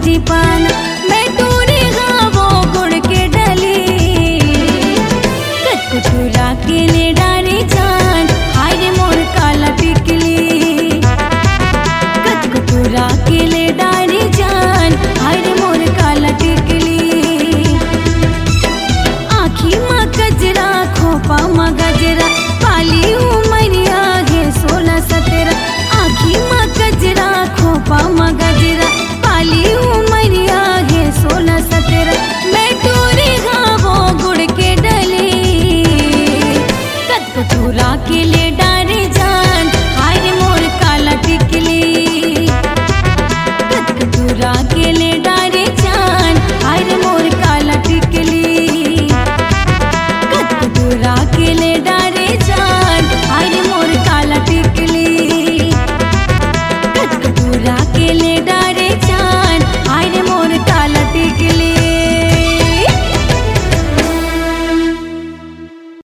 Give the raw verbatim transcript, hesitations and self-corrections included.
जी पाना मैं टूरी गावो गुड़ के डली कद को चुरा के ले डारे जान हाय रे मोर काला टिकली कद को चुरा के ले डारे जान हाय रे मोर काला टिकली आँखी माँ गजरा खोपा माँ गजरा पाली उमरिया है सोलह सत्रह आँखी माँ गजरा खोपा माँ गजरा पाली उमरिया है सोलह सत्रह मैं टूरी गावो गुड़ के डली कद को चुरा के ले